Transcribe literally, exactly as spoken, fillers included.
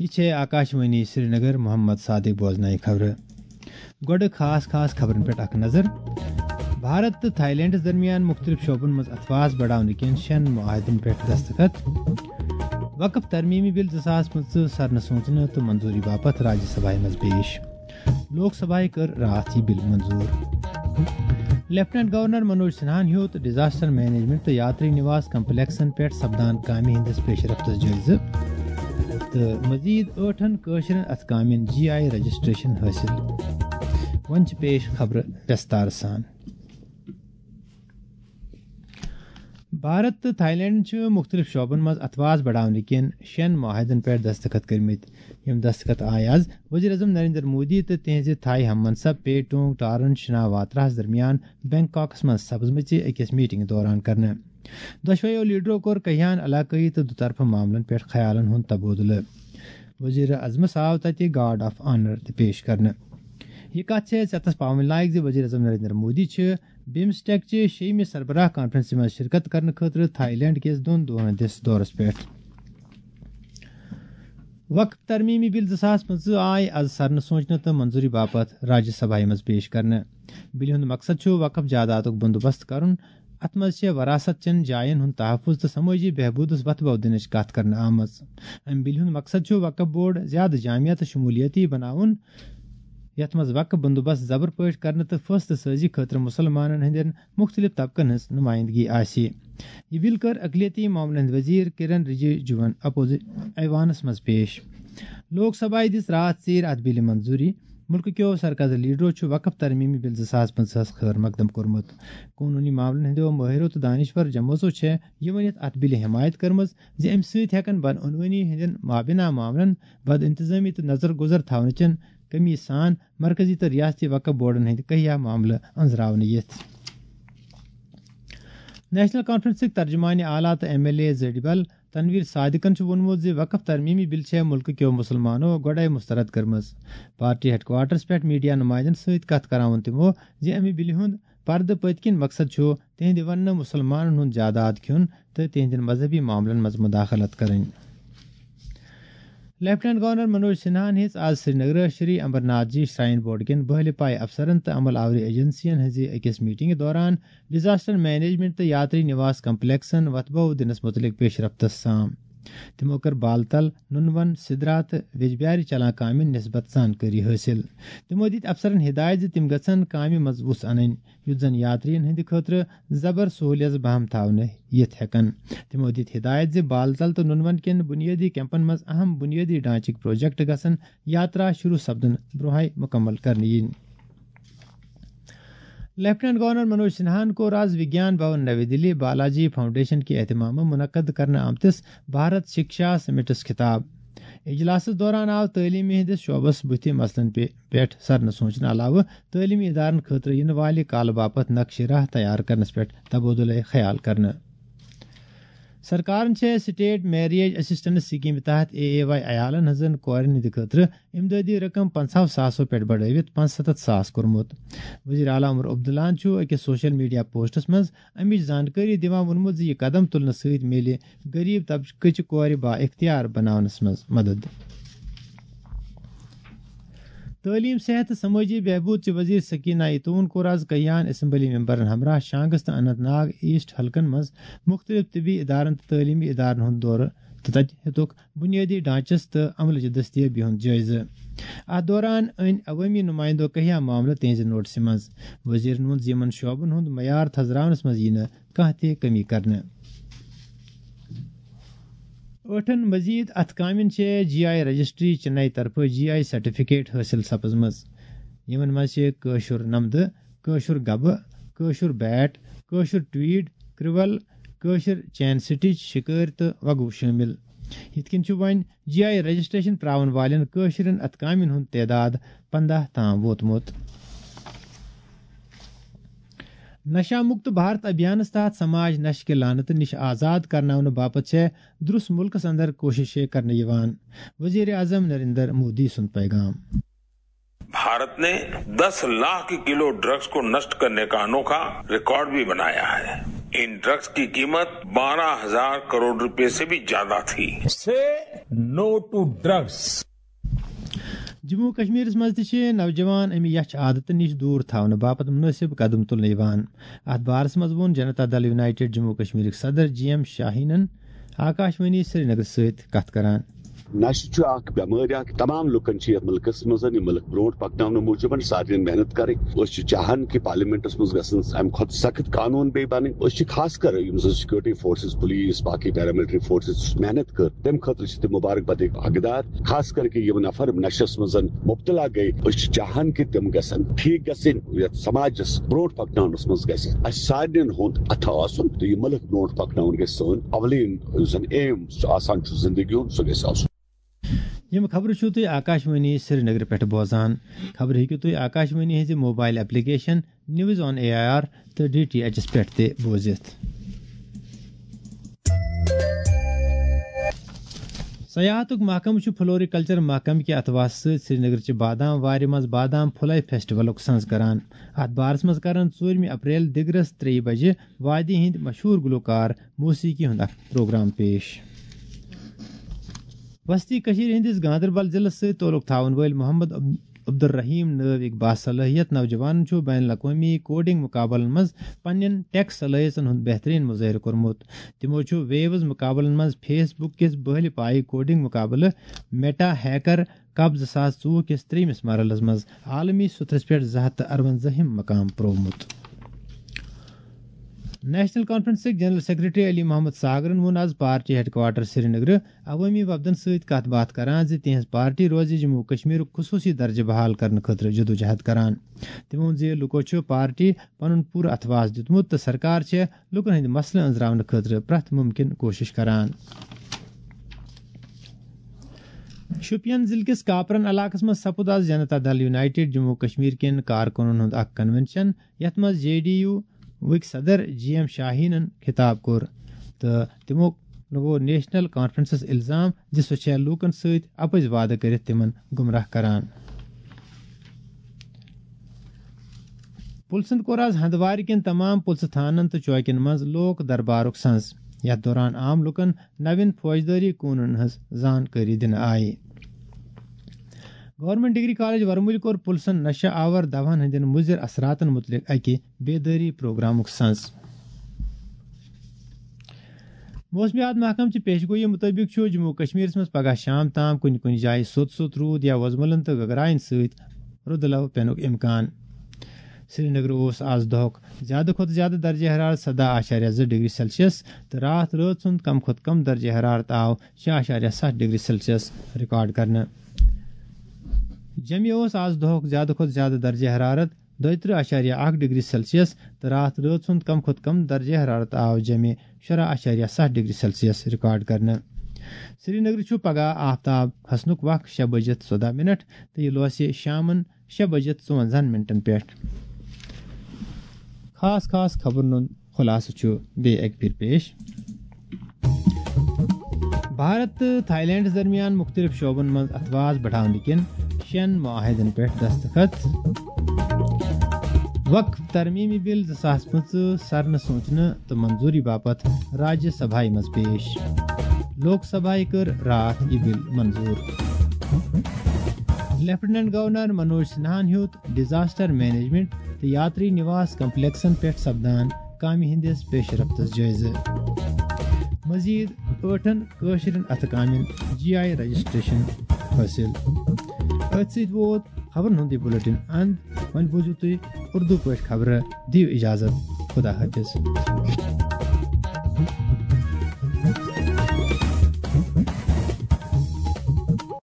یہ آکاشوانی سری نگر محمد صادق بوزنائی خبر گوڑ خاص خاص خبرن پہ اخ نظر بھارت تو تھائی لینڈس درمیان مختلف شعبن مز اتفاق بڑھانے کن شین معاہدن پہ دستخط وقف ترمیمی بل زاس پنچہ سرن سوچنے تو منظوری باپت راجیہ سبھا مز پیش لوک سبھا کر رات یہ بل منظور لیفٹنٹ گورنر منوج سنہان ہیوت ڈیزاسٹر مینجمنٹ تو یاتری نواس کمپلیکسن پہ سپدان کامہ ہندس پیش رفتس جائزہ تو مزید ٲٹھن کٲشرین اتھ کامین جی آئی رجسٹریشن حاصل ون پیش خبر وستار سان بھارت تو تھائی لینڈ مختلف شعبن مز اتواس بڑھانے کن شین معاہدن پہ دستخط کرمت یم دستخط آئے آز وزیر اعظم نریندر مودی تو تہذ تھائی ہم منصب پیٹونگ ٹارن شناواتراہس درمیان بینکاکس مز سپزمچ اکس میٹنگ دوران کرنے دشویو لیڈرو کور کہیان علاقائی تو دوطرفہ معاملن پہ خیالن ہند تبادلہ وزیر اعظمس آو تتہ گارڈ آف آنر تہ پیش کرنے یہ کت ژتس پاون لائق زِ وزیر اعظم نریندر مودی بمسٹیک چہ شیمہ سربراہ کانفرنس مز شرکت کرنے خاطر تھائی لینڈ کس دون دہن ہندس دورس پہ وقف ترمیمی بل زٕ ساس پنژہ آئی آز سرن سوچنے تو منظوری باپت راجیہ سبھا مز پیش کرنے بل ہند مقصد وقف جائیداد بندوبست کرن ات مز وراثت چن جائن ہند تحفظ تو سمٲجی بہبودس وت بو دنچ کت کرنے آمز ام بل ہند مقصد وقف بورڈ زیادہ جامع تو شمولیتی بناون یت مز وقف بندوبست زبر پٲٹھۍ کرنے تو فیصلہ سازی خاطر مسلمانن ہندین مختلف طبقن ہز نمائندگی آسی یہ بل کر اقلیتی معاملن ہند وزیر کرن رجیجوون اپوزٹ ایوانس مز پیش لوک سبھا دس رات ژیر ات بل منظوری ملک کیو سرکردہ لیڈرو وقف ترمیمی بل زٕ ساس پنژہس خیر مقدم کورمت قانونی معاملن ہندو ماہرو تو دانشور جموزو یہ ونت ات بل حمایت کرمز زِ امہ سۭتۍ ہیکن بدعنوانی ہندین مابینہ معاملن بد انتظامی تو نظر گزر تھونچن کمی سان مرکزی تو ریاستی وقف بورڈن ہند کہیا معاملہ انزراونہ یتھ نیشنل کانفرنسک ترجمان اعلیٰ تو M L A Zadibal Tanvir صادقن وونمت زِ وقف ترمیمی بل ملک کیو مسلمانو گوڑے مسترد کرمز پارٹی ہیڈ کوارٹرس پہ میڈیا نمائندن ست کت کران تمو زِ امہ بل ہند پردہ پت کن مقصد تہند ون مسلمانن ہند جائیداد کھیون تو تہندین مذہبی معاملن مز مداخلت کریں لیفٹنٹ گورنر منوج سنہان ہز آج Srinagar Shri Amarnath ji shrine board کن بہل پائے افسرن تو عمل آوری ایجنسین ہز اکس میٹنگ دوران ڈیزاسٹر مینجمنٹ تو یاتری نواس کمپلیکسن وتبو دنس متعلق پیش رفتس سام تمو کر بال تل ننون سدرا تو وجبیار چلان کامن نسبت زانکاری حاصل تمو دت افسرن ہدایت زِ تم گژھن کامہ مز وس انن یُتھ زن یاترین ہند خاطر زبر سہولیت بہم تھاونہ یتھ ہیکن تمو دت ہدایت زِ بال تل تو ننون کن بنیادی کیمپن مز اہم بنیادی ڈھانچک پروجیکٹ گژھن یاترا شروع سپدن برونہے مکمل کرنے ین لیفٹنٹ گورنر منوج سنہان کو آز وگیان بھون نئی دلی بالاجی فاؤنڈیشن کے اہتمام منعقد کرنے آمتس بھارت شکشا سمٹس خطاب اجلاس دوران آو تعلیمی ہندس شعبس بتھ مسلن پہ سرن سوچنے علاوہ تعلیمی ادارن خاطر ین والہ کال باپت نقش راہ تیار کرنس پہ تبادلہ خیال کرنے سرکارن سٹیٹ میریج اسسٹنس سکیم تحت اے اے وائی عیالن ہزن کورن ہند خاطر امدادی رقم پنچہ ساسو پہ بڑھوت پانژستتھ ساس کورمت وزیر اعلیٰ عمر عبداللہن اکس سوشل میڈیا پوسٹس مز امچ زانکاری دِوان وونمت زِ یہ قدم تلنہ ست میلہِ غریب طبقچ کور با اختیار بناونس مز مدد تعلیم صحت تو سماجی بہبود چہ وزیر سکینہ یتون کور آز کہیان اسمبلی ممبرن ہمراہ شانگس تو اننت ناگ ایسٹ حلقن مز مختلف طبی ادارن تو تعلیمی ادارن ہند دورہ تو تتہ ہتک بنیادی ڈھانچس تو عملچ دستیابی ہند جائزہ ات دوران ان عوامی نمائندو کہیا معاملہ تہذ نوٹس مز وزیرن وون یمن شعبن ہند معیار تھزراونس مز یی کانٛہہ تہ کمی کرنے ٲٹھن مزید اتھ کامن جی آئی رجسٹری چنئی طرف جی آئی سرٹیفکیٹ حاصل سپزمز یمن مز کٲشُر نمدٕ کٲشُر گبہٕ کٲشُر بیٹ کٲشُر ٹویڈ کرول کٲشُر چین سٹچ شکٲرۍ تہٕ وگو شٲمل یتھ کٔنۍ چھُ وۄنۍ جی آئی رجسٹریشن تراون والٮ۪ن کٲشرین اتھ کامن ہُنٛد تعداد پندہ تام ووتمُت نشہ مکت بھارت ابھیانس تحت سماج نشہ کے لانت نش آزاد کرناونہ باپت درست ملکس اندر کوشش کرنے یوان وزیر اعظم نریندر مودی سن پیغام بھارت نے دس لاکھ کلو ڈرگس کو نشٹ کرنے کا انوکھا ریکارڈ بھی بنایا ہے इन ड्रग्स की कीमत बारह हजार करोड़ रुपए से भी ज्यादा थी। Say no to drugs. Jammu Kashmir मज नौजवान अमि यच आदत निश दूर थवन बापत मुनासिब कदम तुलने यवान। अथ बारस मज वोन जनता दल यूनाइटेड जम्मू कश्मीर सदर जी एम शाहीनन आकाशवाणी श्रीनगर सत कथ करान। नशे बेमारी तमाम लुकन मुल्कस मज मुल्क ब्रो पकन मूजूब सारे मेहनत करें चाहान कि पार्लियामेंटस मज खुद सख्त कानून बे बन खास कर सिक्योरिटी फोर्सेस पुलिस बाकी पैरामिलिट्री फोर्सेस मेहनत कर तम खतर मुबारकबाद हकदार खास करके यम नफर नशस मज मुब्तला गई चाहान कि तम गसन ठीक गसन समाजस ब्रो पकन मज ग सारे हुंद अथ आसन तो यह मुल्क ब्रो पकन ग सन अवलिन जन एम आसान जिंदगी हूं सह ग यम खबर छो तुम आकाशवाणी श्रीनगर पे बोजान। खबर हेकु तुम आकाशवाणी हज mobile application news on A I R तो डी टी एच पे ते बोजित। सयाहतुक महकम फ्लोरिकल्चर महकम के अतवास श्रीनगर बादाम वारि मज बादाम फुलय फेस्टिवल संज करान। अत बारस मज करान षोलह अप्रैल दिगरस त्रे बजे वादी हिंद मशहूर गुलकार मौसीकी हुंद प्रोग्राम पेश। वस्ती कशीर हिंदिस गांदरबल जिलस से तोलुक थावन वल मोहम्मद अब्दुल रहीम नव एक बासलाहियत नौजवान बैन अवी कोडिंग मुकाबलन मज पन्न टेक सलाहियतन हुंद बेहतरीन मुजाहिर कोरमुत। तिमो वेव्स मुकाबलन मज फेसबुक किस बहल पाई कोडिंग मुकाबल मेटा हैकर कप जो सास चौह किस त्रेमिस मरहलस मज आलमी सतहस पे जह तो अरवंजहिम मकाम प्रोमुत। National conference general secretary Ali Mohammad सागरन वोन आज पार्टी हेडक्वार्टर श्रीनगर अवामी वफदन सत कत बात करान जे तिहज पार्टी रोज जम्मू कश्मीर खुसूसी दर्जे बहाल करने खतर जदोजहद करान। तम वोन जे लुको पार्टी पन पूर अथवास दितमुत तो सरकार लुकन हंद मसले अंजरावन खतर प्रथ मुमकिन कोशिश करान। शुपियन जिले किस कापरन इलाकस मज सपुद आज जनता दल यूनाइटेड जम्मू कश्मीर केन कारकुनन हुंद अख कन्वेंशन यथ मज जे डी यू विक सदर जी एम शाहीनन खिताब कोर तो तिमो लगो नेशनल कॉन्फ्रेंसस इल्जाम जे सह लूकन सत अपज वाद कर तिमन गुमराह करान। पुलिसन कोर आज हंदवार केन तमाम पुलिस थानन तो चौकिन मज लोक दरबारुक संज। यथ दौरान आम लुकन नवीन फौजदारी कूनन हज जानकारी दिन आई। गवर्नमेंट डिग्री कॉलेज वरमुल कोर पुलिसन नशा आवर दवान हंदन मुजिर असरातन मुतलिक अकि बेदारी प्रोग्रामुक संज। मौसमियात महकम की पेशगोई मुताबिक जम्मू कश्मीर मज पगह शाम ताम कुन कुन जाय सोत सोत रूद या वजमलन तो गगराइन सत रुदलव पेनुक इम्कान। श्रीनगर ओस आज दोक ज्यादा खुद ज्यादा दर्जे हरारत सदा आशार्य ज डिग्री सेल्सियस तो रात रात सुंद कम खुद कम दर्जे हरारत आव छह आशार्य सात डिग्री सेल्सियस रिकॉर्ड करने। जमी ओस आज दोक ज्यादा खुद ज्यादा दर्जे हरारत दोतर आशार्य अख डिग्री सेल्सियस तो रात रात सुंद कम खुद कम दर्जे हरारत आव जमे शरह आशार्य सात डिग्री सेल्सियस रिकॉर्ड करने। श्रीनगर पगह आफ्ताब खसनुक वक्त शे बजत चौदह मिनट तो यह लोस शामन शे बजत चौवंजहन मिनटन पे। खास खास खबरन खुलास बे एक फिर पेश। भारत थाईलैंड दरमियान मुख्तलिफ शोबन मज अतवास बढ़ाने किन शेन मुआहदन पे दस्तखत। वक्फ तरमीमी बिल दो सास पंच सरन सोचने तो मंजूरी बापत राज्यसभा मज पेश। लोकसभा कर रात यह बिल मंजूर। लेफ्टिनेंट गवर्नर मनोज सिन्हान हेत डिजास्टर मैनेजमेंट तो यात्री निवास कम्प्लेक्सन पे सपदान कामि हिंदिस पेशरफ्त जायजे। मजीद ٲٹن कٲشرن अथ कामिन जी आई रजिस्ट्रेशन हासिल। अथ सत वोत खबरन हुंद बुलेटिन अंद वन बूझू तुम उर्दू पे खबर दियो इजाजत खुदा हाफिज।